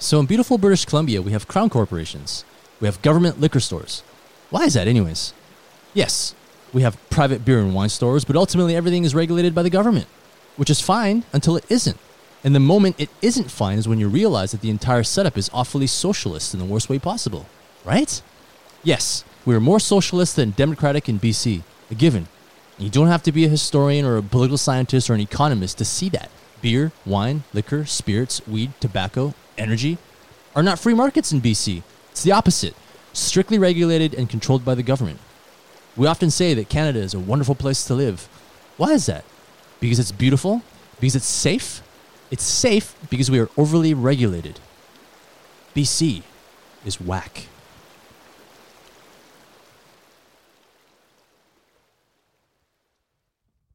So in beautiful British Columbia, we have crown corporations. We have government liquor stores. Why is that anyways? Yes, we have private beer and wine stores, but ultimately everything is regulated by the government, which is fine until it isn't. And the moment it isn't fine is when you realize that the entire setup is awfully socialist in the worst way possible, right? Yes, we are more socialist than democratic in BC, a given. And you don't have to be a historian or a political scientist or an economist to see that. Beer, wine, liquor, spirits, weed, tobacco, energy are not free markets in BC. It's the opposite, strictly regulated and controlled by the government. We often say that Canada is a wonderful place to live. Why is that? Because it's beautiful? Because it's safe? It's safe because we are overly regulated. BC is whack.